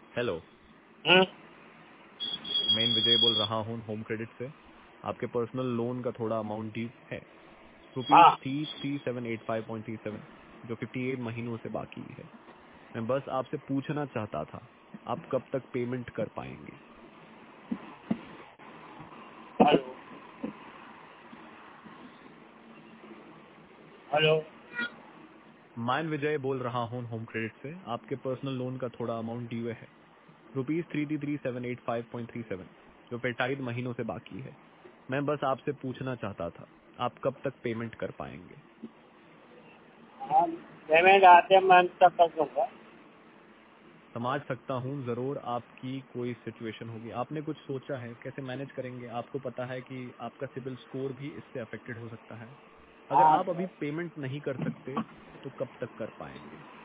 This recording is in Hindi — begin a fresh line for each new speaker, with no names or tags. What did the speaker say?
हेलो,
हम्म,
मैं विजय बोल रहा हूँ होम क्रेडिट से। आपके पर्सनल लोन का थोड़ा अमाउंट ड्यू है, रुपीज
हाँ
33785.37, जो 58 महीनों से बाकी है। मैं बस आपसे पूछना चाहता था, आप कब तक पेमेंट कर पाएंगे?
Hello hello.
मैं विजय बोल रहा हूँ होम क्रेडिट से। आपके पर्सनल लोन का थोड़ा अमाउंट ड्यू है, रुपीज 33785.37, जो 58 महीनों से बाकी है। मैं बस आपसे पूछना चाहता था, आप कब तक पेमेंट कर पाएंगे?
हाँ, पेमेंट आते मंथ तक कर दूंगा।
समझ सकता हूँ, जरूर आपकी कोई सिचुएशन होगी। आपने कुछ सोचा है कैसे मैनेज करेंगे? आपको पता है कि आपका सिबिल स्कोर भी इससे अफेक्टेड हो सकता है। अगर
हाँ
आप अभी पेमेंट नहीं कर सकते तो कब तक कर पाएंगे?